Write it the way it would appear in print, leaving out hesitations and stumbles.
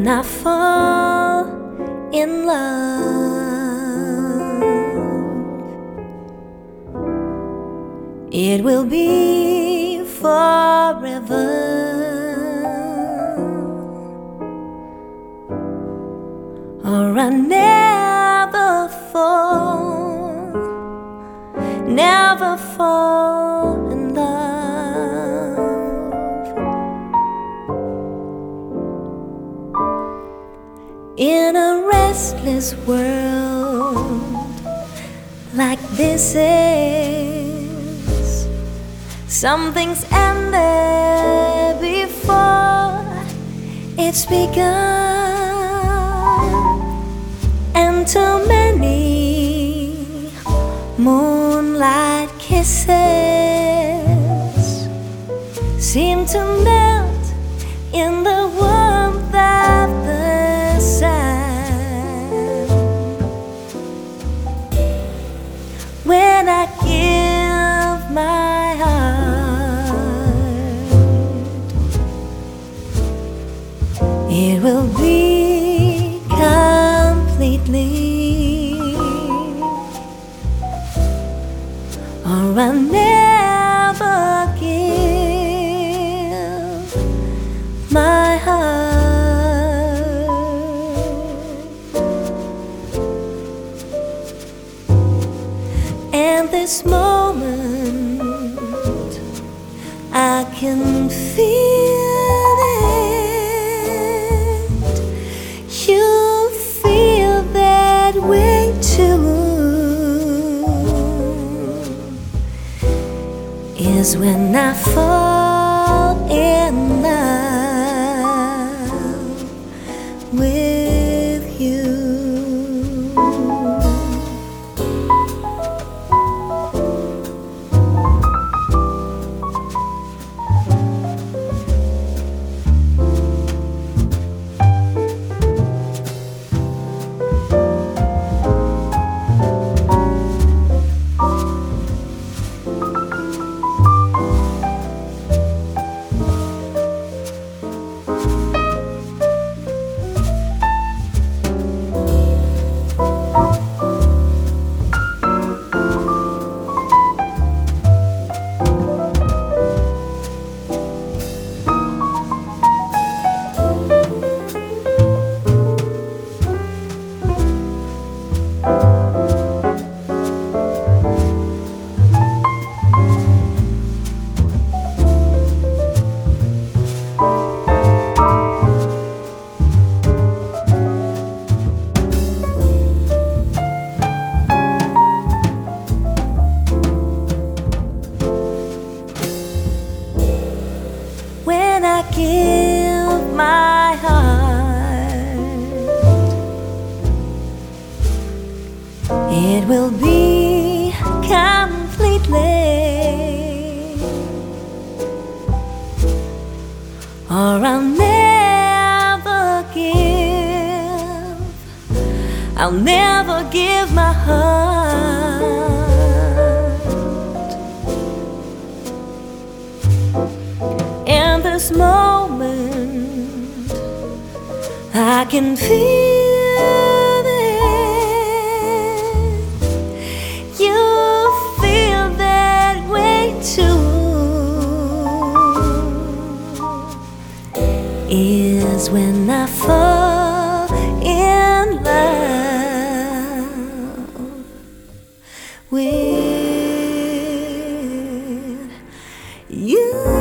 I fall in love, it will be forever, or I never fall in love. In a restless world like this is, some things ended before it's begun, and too many moonlight kisses seem to melt in the warmth of the sun. When I give my heart, it will be completely, or I'll never give my heart. And this moment I can feel it. You feel that way too. Is when I fall in love with you. When I give my heart, it will be completely, or I'll never give my heart. In this moment I can feel it. You feel that way too. Is when I fall in love with you.